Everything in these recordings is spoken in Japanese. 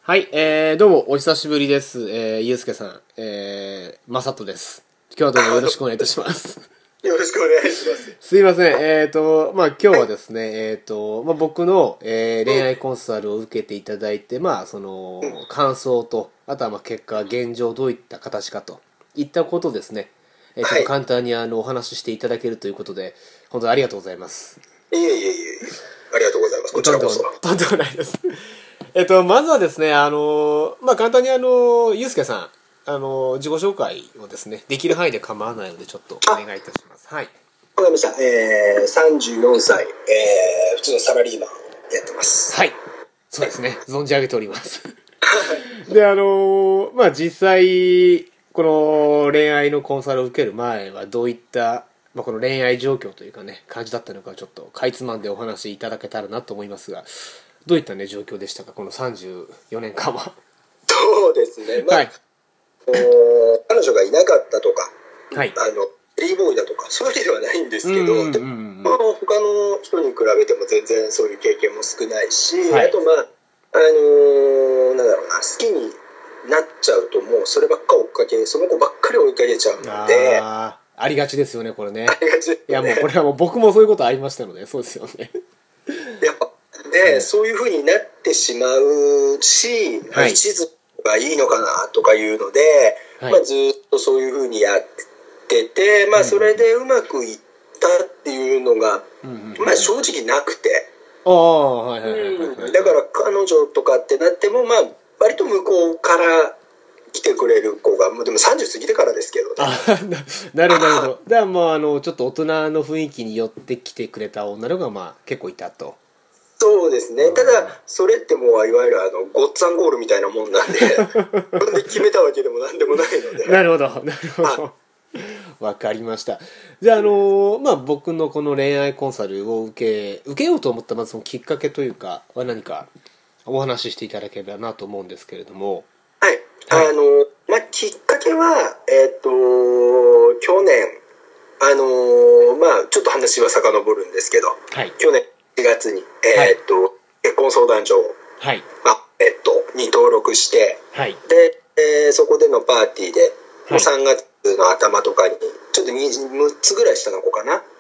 はい、どうもお久しぶりです。ゆうすけさん、まさとです。今日はどうもよろしくお願いいたします。 よろしくお願いします。 すいません。今日はですね、僕の、恋愛コンサルを受けていただいて、感想と、あとは結果、現状どういった形かといったことをですね、ちょっと簡単にお話ししていただけるということで、本当にありがとうございます。 いえ。ありがとうございます。こちらこそ。 とんでもないです。まずはですね、簡単にゆうすけさん、自己紹介をですね、できる範囲で構わないので、ちょっとお願いいたします。はい。 わかりました。34歳、普通のサラリーマンをやってます。 はい。そうですね。存じ上げております。で、実際、この恋愛のコンサルを受ける前は、どういった、この恋愛状況というかね、感じだったのか、ちょっとかいつまんでお話しいただけたらなと思いますが、どういったね、状況でしたか、この34年間は。 そうですね。 はい。 彼女がいなかったとか、 はい。 デリーボーイだとか、そういうわけではないんですけど、他の人に比べても全然そういう経験も少ないし、はい、あとなんだろうな、好きになっちゃうともうそればっか追っかけ、その子ばっかり追いかけちゃうので、 ありがちですよね、これね。 ありがちですね。 いや、もうこれはもう僕もそういうことありましたので、そうですよね。 やっぱで、そういう風になってしまうし、はい、一途がいいのかなとかいうので、はい、ずっとそういう風にやってて、それでうまくいったっていうのが、正直なくて。だから彼女とかってなっても、割と向こうから来てくれる子が、でも30過ぎてからですけどね。 なるほど。だからちょっと大人の雰囲気に寄ってきてくれた女の子が結構いたと。 そうですね。ただそれってもういわゆるゴッツァンゴールみたいなもんなんでそれで決めたわけでもなんでもないので。 なるほど。わかりました。じゃあ僕のこの恋愛コンサルを受けようと思ったまずそのきっかけというかは何かお話ししていただければなと思うんですけれども。 はい。きっかけは去年ちょっと話は遡るんですけど、はい、去年4月に結婚相談所を、はいに登録して、はい、で、そこでのパーティーで、もう3月の頭とかにちょっと6つぐらい下の子かな、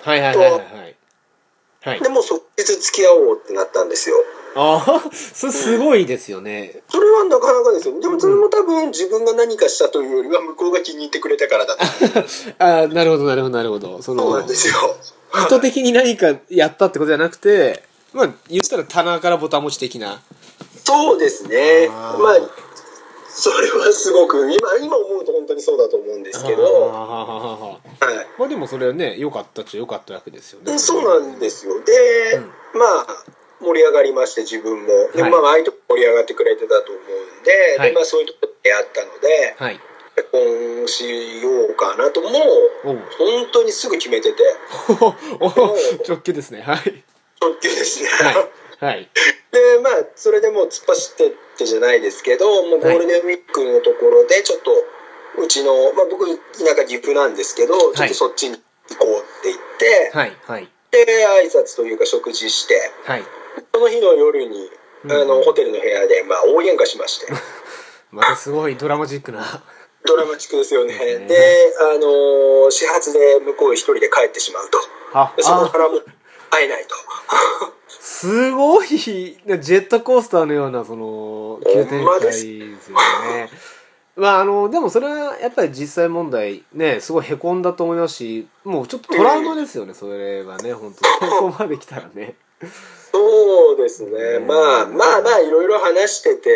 でもう即日付き合おうってなったんですよ。 それすごいですよね。 それはなかなかですよ。でもそれも多分自分が何かしたというよりは向こうが気に入ってくれたからだと。 なるほど。 そうなんですよ。 意図的に何かやったってことじゃなくて、言ったら棚からボタン持ち的な。 そうですね。それはすごく今思うと本当にそうだと思うんですけど、 でもそれはね、良かったっちゃ良かったわけですよね。 そうなんですよ。で、盛り上がりまして、自分もで、相手も盛り上がってくれてたと思うんで、でそういうところであったので、結婚しようかなともう本当にすぐ決めてて直球ですね。 直球ですね。 はい。 でそれでもう突っ走ってってじゃないですけど、もうゴールデンウィークのところでちょっとうちの、僕田舎岐阜なんですけど、ちょっとそっちに行こうって言って、で挨拶というか食事して、その日の夜にホテルの部屋で大喧嘩しましてまたすごいドラマチックですよね。で始発で向こう一人で帰ってしまうと。そこからもう会えないとすごいジェットコースターのようなその急展開ですよね。でもそれはやっぱり実際問題ね、すごいへこんだと思いますし、もうちょっとトラウマですよね、それはね、本当にここまで来たらね。 そうですね。いろいろ話してて、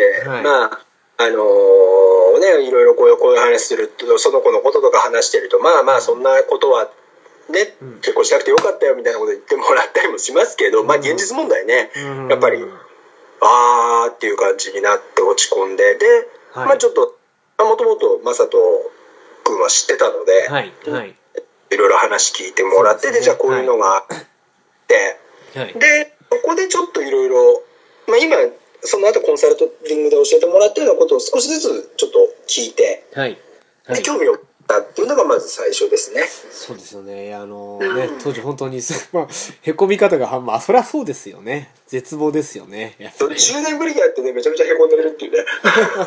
いろいろこういう話すると、その子のこととか話してると、そんなことはね、結婚しなくてよかったよみたいなこと言ってもらったりもしますけど、現実問題ね、やっぱりっていう感じになって落ち込んで、で、ちょっともともと雅人君は知ってたので、いろいろ話聞いてもらって、でじゃあこういうのがあって、でここでちょっといろいろ今その後コンサルティングで教えてもらったようなことを少しずつちょっと聞いて、で興味を持ったっていうのがまず最初ですね。 そうですよね。当時本当に、まあ、へこみ方が、まあ、そりゃそうですよね。絶望ですよね。やっぱり 10年ぶりにやってね、めちゃめちゃへこんでるっていうね。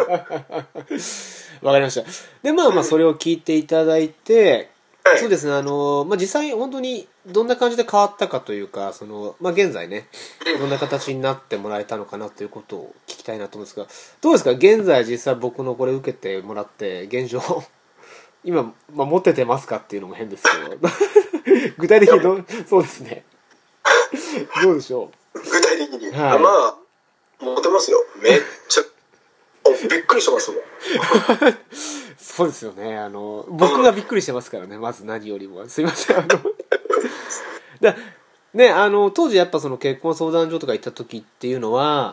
わかりました。で、まあまあ、それを聞いていただいて、 はい、 そうですね、まあ、実際本当にどんな感じで変わったかというか、まあ、現在ね、どんな形になってもらえたのかなということを聞きたいなと思うんですが、どうですか、現在実際僕のこれ受けてもらって、現状、今、まあ、持っててますかっていうのも変ですけど、具体的にそうですね。どうでしょ具体的に。 はい、 まあ、モテますよ。めっちゃ、びっくりしてますもん。 そうですよね。僕がびっくりしてますからね、まず何よりも。すいません。ね、当時やっぱその結婚相談所とか行った時っていうのは、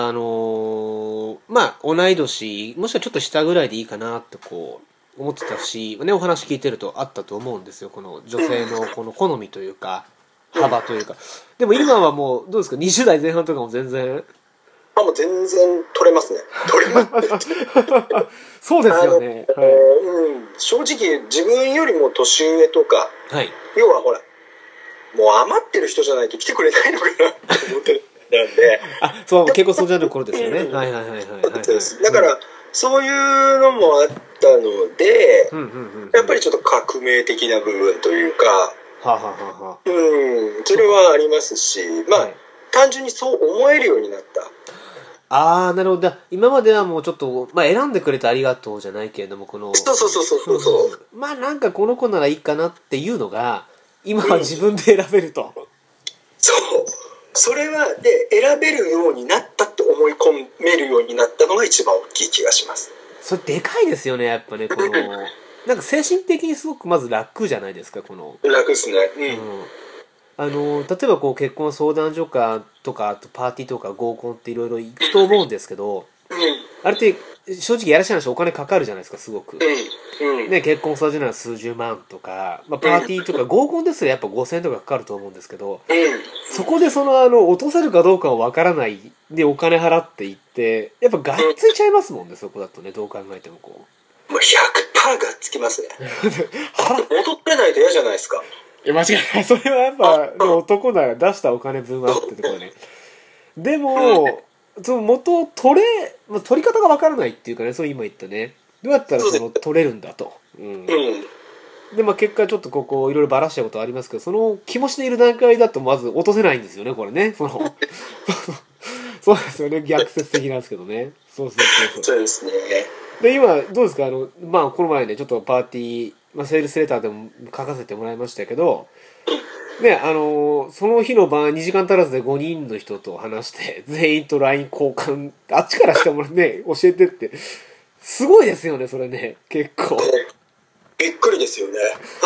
まあ、同い年、もしくはちょっと下ぐらいでいいかなってこう、思ってたし、ね、お話聞いてるとあったと思うんですよ。この女性のこの好みというか、幅というか。でも今はもう、どうですか ?20 代前半とかも全然。 もう全然取れますね。取れます。 そうですよね。はい、 正直自分よりも年上とか、 はい、 要はほら、もう余ってる人じゃないと来てくれないのかなって思ってるんで。 あ、そう、結構そうじゃる頃ですよね。はいはいはいはい。 だから、そういうのもあったので、やっぱりちょっと革命的な部分というか、 はあ、はあはあ、 それはありますし、まあ、単純にそう思えるようになった。 ああ、なるほど。今まではもうちょっと、まあ、選んでくれてありがとうじゃないけれども、この。 そう。 まあ、なんかこの子ならいいかなっていうのが、今は自分で選べると。 そう。それは、で、選べるようになったって思い込めるようになったのが一番大きい気がします。 それでかいですよね、やっぱね、この。なんか精神的にすごくまず楽じゃないですか、この。 楽ですね。 例えばこう結婚相談所かとかあとパーティーとか合コンっていろいろ行くと思うんですけど、あれって正直やらしい話お金かかるじゃないですか、すごく、ね、結婚相談所なら数十万とか、まあ、パーティーとか合コンですらやっぱ5000円とかかかると思うんですけど、そこで落とせるかどうかは分からないでお金払っていってやっぱがっついちゃいますもんね、そこだとね、どう考えてもこうもう 100% がっつきますね。戻ってないと嫌じゃないですか。 間違いない。それはやっぱ、男なら出したお金分はってところね。でも、その元を取り方がわからないっていうかね、そう今言ったね。どうやったら取れるんだと。で、まあ結果ちょっとここいろいろばらしたことありますけど、その気持ちでいる段階だとまず落とせないんですよね、これね。そうですよね。逆説的なんですけどね。そうですね。 で、今、どうですかまあこの前ね、ちょっとパーティー、まあ、セールスレターでも書かせてもらいましたけど、ね、その日の晩2時間足らずで5人の人と話して、全員と LINE 交換、あっちからしてもらってね、教えてって、すごいですよね、それね、結構。 びっくりですよね。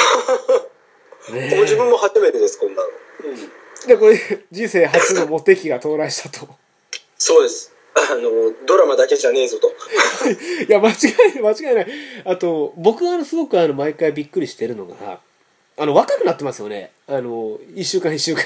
自分も初めてです、こんなの。 で、これ、人生初のモテ期が到来したと。 そうです。ドラマだけじゃねえぞと。 いや、間違いない。あと、僕がすごく毎回びっくりしてるのが、若くなってますよね。一週間。そう。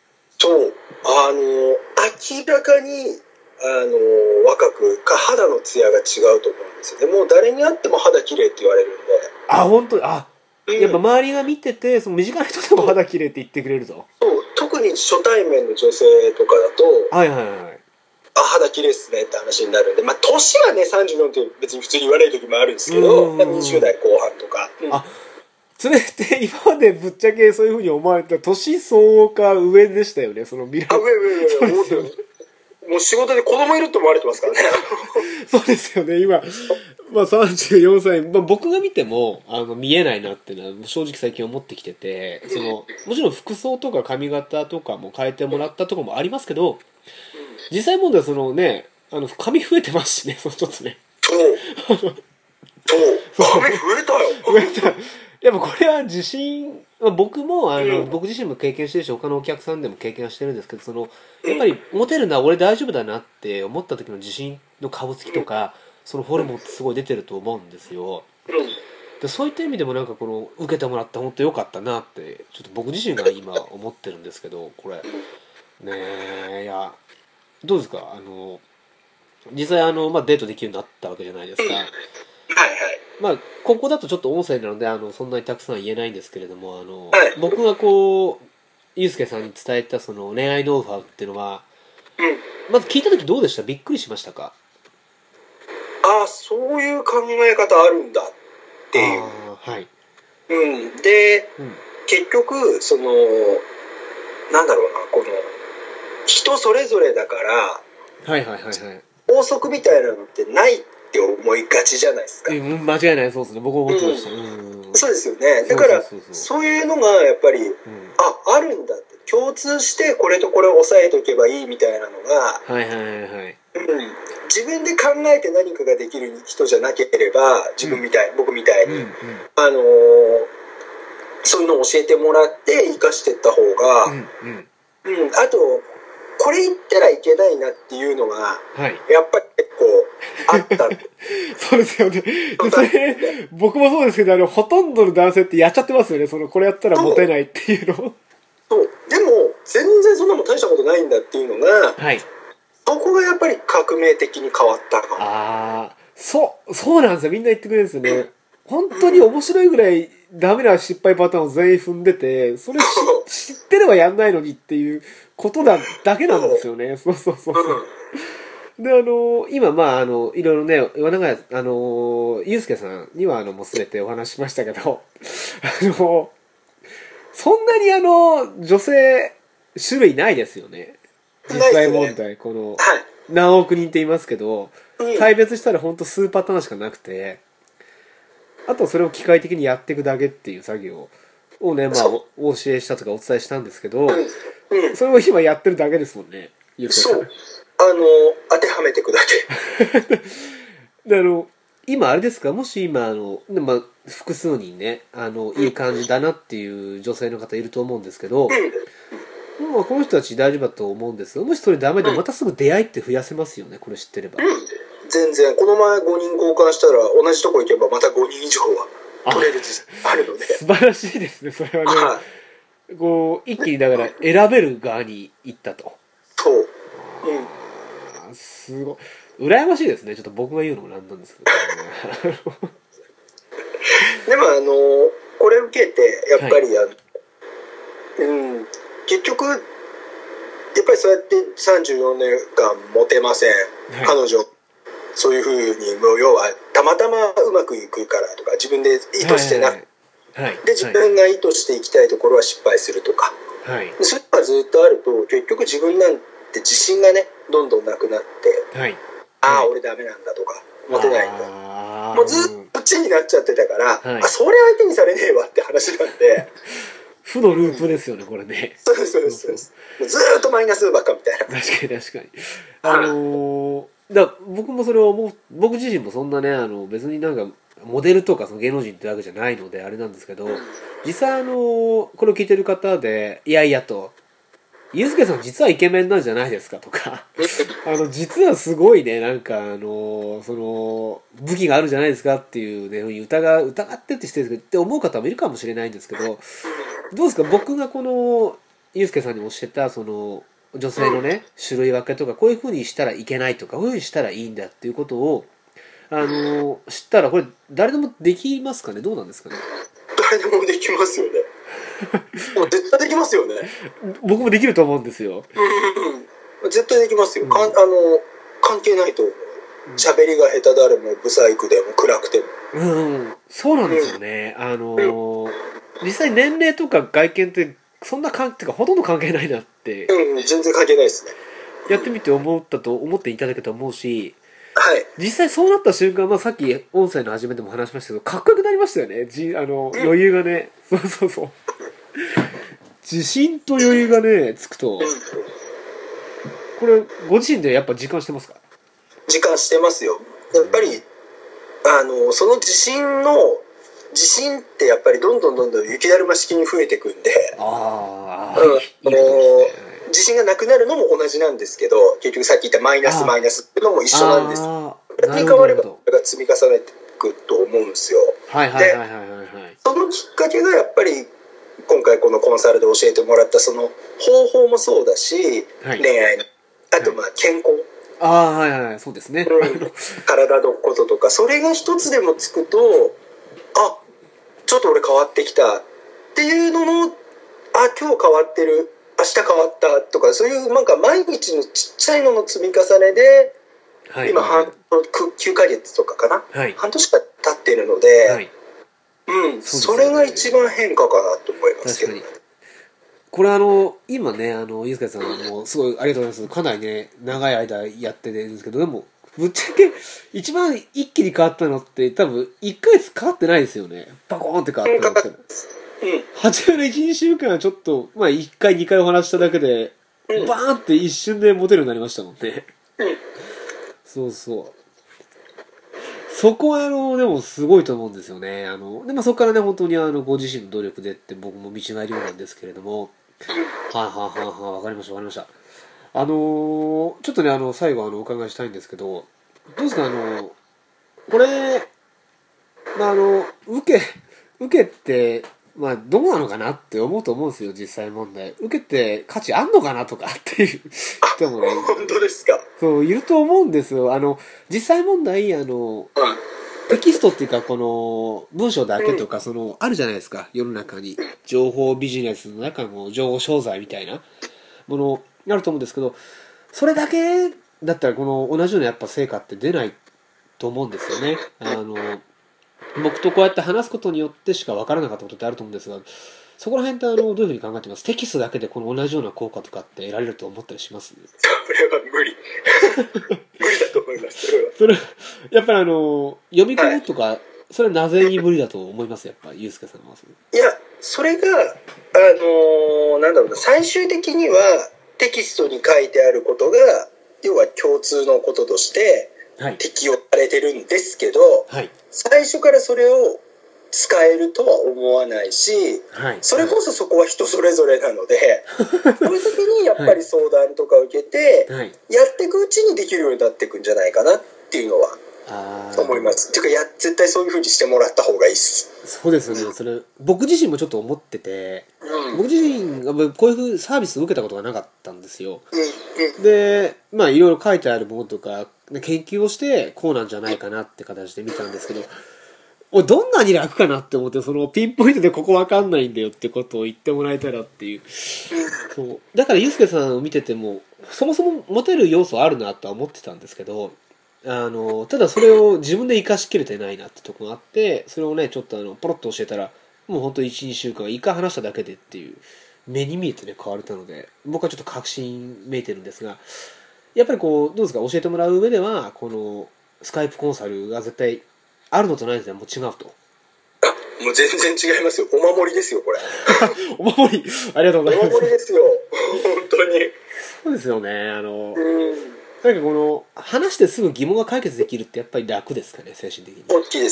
明らかに、若くか、肌のツヤが違うと思うんですよね。もう誰に会っても肌綺麗って言われるんで。 あ、本当やっぱ周りが見てて、その身近な人でも肌綺麗って言ってくれるぞ。 そう。特に初対面の女性とかだと、 はい。 肌綺麗っすねって話になるんで、まあ、年はね、34って別に普通に言われる時もあるんですけど、20代後半とか。 あ、それって今までぶっちゃけそういうふうに思われた年相応か上でしたよね、その未来。 上。もう仕事で子供いるって思われてますからね。 そうですよね、今。まあ34歳、まあ、僕が見ても見えないなっていうのは正直最近思ってきてて、もちろん服装とか髪型とかも変えてもらったところもありますけど、実際問題はね、髪増えてますしね、ちょっとね。 そう。髪増えたよ。 増えた。やっぱこれは自信、僕も僕自身も経験してるし、他のお客さんでも経験はしてるんですけど、やっぱりモテるのは俺大丈夫だなって思った時の自信の顔つきとか、そのホルモンってすごい出てると思うんですよ。でそういった意味でもなんか受けてもらって本当良かったなってちょっと僕自身が今思ってるんですけど、これねえ、いやどうですか実際まあ、デートできるようになったわけじゃないですか。 はい。 まあここだとちょっと音声なのでそんなにたくさん言えないんですけれどもはい、 僕がこうゆうすけさんに伝えたその恋愛ノウハウっていうのは、まず聞いた時どうでした？びっくりしましたか？ ああ、そういう考え方あるんだっていう。 はい。 で、結局なんだろうな、この人それぞれだから、 はいはいはいはい。 法則みたいなのってないって思いがちじゃないですか。 間違いない、そうですね。僕も思ってました。 そうですよね。だからそういうのがやっぱり、あるんだって、共通してこれとこれを押さえとけばいいみたいなのが、 はいはいはいはい。 自分で考えて何かができる人じゃなければ、僕みたいに、そういうのを教えてもらって生かしていった方が、あとこれ言ったらいけないなっていうのが、やっぱり結構あったそうですよね。それ僕もそうですけどほとんどの男性ってやっちゃってますよね。これやったらモテないっていうの。 そうでも全然そんなもん大したことないんだっていうのが、そこがやっぱり革命的に変わったかも。 ああ、そうなんですよ。みんな言ってくれるんですよね。本当に面白いぐらいダメな失敗パターンを全員踏んでて、それ知ってればやんないのにっていうことだけなんですよね。そう。で、今、いろいろね、ゆうすけさんには、もうすべてお話ししましたけど、そんなに女性、種類ないですよね。実際問題、何億人って言いますけど、大別したらほんと数パターンしかなくて、あとそれを機械的にやっていくだけっていう作業をね、お教えしたとかお伝えしたんですけど、それを今やってるだけですもんね、ゆうすけさん。 当てはめていくだけ。 で今あれですか、もし今複数人ねいい感じだなっていう女性の方いると思うんですけど、この人たち大丈夫だと思うんですが、もしそれダメでまたすぐ出会いって増やせますよね、これ知ってれば。 全然この前5人交換したら同じとこ行けばまた5人以上は取れるあるので、 素晴らしいですね、それはね。こう一気にだから選べる側に行ったと。 そう。 すごい羨ましいですね。ちょっと僕が言うのもなんなんですけど、 でもこれ受けてやっぱり、結局やっぱりそうやって34年間モテません、彼女そういうふうに要はたまたまうまくいくからとか自分で意図してなく、で自分が意図していきたいところは失敗するとか、そういうのがずっとあると結局自分なんて自信がねどんどんなくなって、俺ダメなんだとかモテないんだ、もうずっとこっちになっちゃってたから、それ相手にされねえわって話なんで負のループですよね、これね。 そうです。ずーっとマイナスばっかみたいな。 確かに。僕もそれを僕自身もそんなね、別になんか、モデルとかその芸能人ってわけじゃないので、あれなんですけど、実際これを聞いてる方で、いやいやと、ゆうすけさん実はイケメンなんじゃないですかとか、実はすごいね、なんか武器があるんじゃないですかっていうね、疑ってってしてるって思う方もいるかもしれないんですけど、どうですか、僕がこのゆうすけさんに教えた女性のね種類分けとか、こういう風にしたらいけないとか、こういう風にしたらいいんだっていうことを知ったら、これ誰でもできますかね？どうなんですかね？ 誰でもできますよね。もう絶対できますよね。 僕もできると思うんですよ。 絶対できますよ。関係ないと思う。喋りが下手であれもブサイクでも暗くても。 そうなんですよね。実際年齢とか外見ってそんなってかほとんど関係ないなって、 全然関係ないですね。 やってみて思っていただけたと思うし、実際そうなった瞬間、さっき音声の始めでも話しましたけど、かっこよくなりましたよね。余裕がね、そう自信と余裕がねつくと、これご自身でやっぱ実感してますか？ 実感してますよ。やっぱりその自信ってやっぱりどんどん雪だるま式に増えていくんで、自信がなくなるのも同じなんですけど、結局さっき言ったマイナスっていうのも一緒なんです。変わればそれが積み重ねていくと思うんですよ。で、そのきっかけがやっぱり今回このコンサルで教えてもらったその方法もそうだし、恋愛のあと健康、 ああ、はいはい、そうですね。 体のこととか、それが一つでもつくと、あ、ちょっと俺変わってきたっていうのの、あ、今日変わってる、明日変わったとか、そういうなんか毎日のちっちゃいのの積み重ねで、はい、今9ヶ月とかかな、はい、半年か経ってるので、はい、それが一番変化かなと思いますけど。 これ今ね、ゆうすけさんもすごいありがとうございます。かなりね、長い間やってるんですけど、でも、ぶっちゃけ、一番一気に変わったのって、多分、1ヶ月変わってないですよね。バコーンって変わったのって。初めの1、2週間はちょっと、まあ、1回、2回お話しただけで、バーンって一瞬でモテるようになりましたもんね。そうそう。そこはでもすごいと思うんですよね。で、まあ、そこからね、本当にご自身の努力でって僕も見違えるようなんですけれども、はいはいはいはい、わかりましたわかりました。ちょっとね、最後お伺いしたいんですけど、どうですか、これ、まあ、受けって、まあ、どうなのかなって思うと思うんですよ、実際問題。受けて価値あんのかなとかっていう人もね。 本当ですか。 そう、いると思うんですよ。実際問題、テキストっていうか、この、文章だけとか、あるじゃないですか、世の中に。情報ビジネスの中の情報商材みたいなもの、あると思うんですけど、それだけだったら、この、同じようなやっぱ成果って出ないと思うんですよね。僕とこうやって話すことによってしか分からなかったことってあると思うんですが、そこら辺ってどういうふうに考えてます？テキストだけでこの同じような効果とかって得られると思ったりします？ それは無理無理だと思います。 それやっぱり読み込むとか、はい、それはなぜに無理だと思います？やっぱゆうすけさんは。 いや、それがなんだろうな、最終的にはテキストに書いてあることが要は共通のこととして適用されてるんですけど、はい、最初からそれを使えるとは思わないし、はい、それこそそこは人それぞれなので、そういう時にやっぱり相談とか受けて、はい、やっていくうちにできるようになっていくんじゃないかなっていうのは思います。てか絶対そういう風にしてもらった方がいいです。 そうですよね。それ僕自身もちょっと思ってて、僕自身がこういう風サービスを受けたことがなかったんですよ。で、まあいろいろ書いてあるものとか研究をしてこうなんじゃないかなって形で見たんですけど、どんなに楽かなって思って、ピンポイントでここわかんないんだよってことを言ってもらえたらっていう。そう。だからゆうすけさんを見てても、そもそもモテる要素あるなとは思ってたんですけど、ただそれを自分で活かしきれてないなってとこがあって、それをね、ちょっとポロッと教えたら、もうほんと1、2週間、一回話しただけでっていう、目に見えてね、変われたので、僕はちょっと確信めいてるんですが、やっぱりこう、どうですか、教えてもらう上では、この、スカイプコンサルが絶対、あるのとないのではもう違うと。 もう全然違いますよ。お守りですよ、これ。 お守り、ありがとうございます。 お守りですよ。本当に。 そうですよね。なんかこの、話してすぐ疑問が解決できるってやっぱり楽ですかね、精神的に。 大きいです。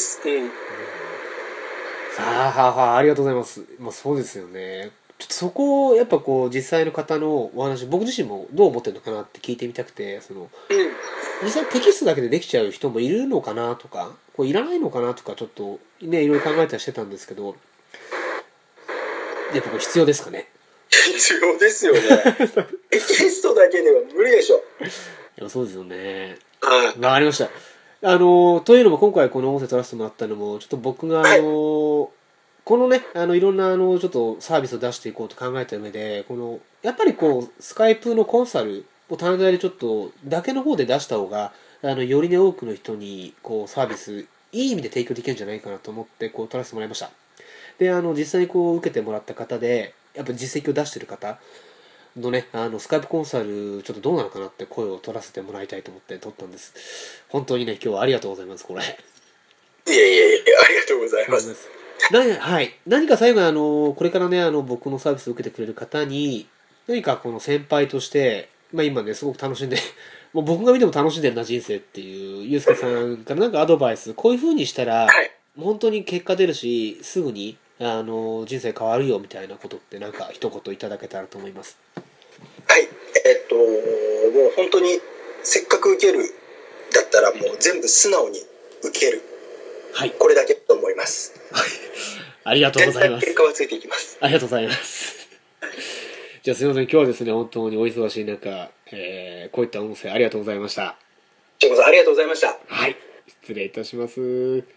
ありがとうございます。まあそうですよね。ちょっとそこをやっぱこう実際の方のお話、僕自身もどう思ってるのかなって聞いてみたくて、実際テキストだけでできちゃう人もいるのかなとか、こういらないのかなとかちょっとね、いろいろ考えたりしてたんですけど、やっぱこれ必要ですかね。 必要ですよね。テキストだけでは無理でしょ。 いやそうですよね。わかりました。というのも今回この音声取らせてもらったのも、ちょっと僕がこのね、いろんなちょっとサービスを出していこうと考えた上で、やっぱりこう、スカイプのコンサルを単体でちょっと、だけの方で出した方が、よりね、多くの人に、こう、サービス、いい意味で提供できるんじゃないかなと思って、こう、取らせてもらいました。で、実際にこう、受けてもらった方で、やっぱ実績を出してる方のね、スカイプコンサル、ちょっとどうなのかなって声を取らせてもらいたいと思って取ったんです。本当にね、今日はありがとうございます、これ。 いえ、ありがとうございます。 はい。何か最後にこれからね、僕のサービスを受けてくれる方に、何かこの先輩として、まあ今ね、すごく楽しんで、もう僕が見ても楽しんでるな人生っていう、ゆうすけさんからなんかアドバイス、こういう風にしたら、本当に結果出るし、すぐに、人生変わるよみたいなことってなんか一言いただけたらと思います。 はい。もう本当に、せっかく受けるだったらもう全部素直に受ける。はい、これだけと思います。 ありがとうございます。 結果はついていきます。 ありがとうございます。じゃあすみません、今日はですね、本当にお忙しい中、こういった音声ありがとうございました。 ちこさんありがとうございました。 はい。失礼いたします。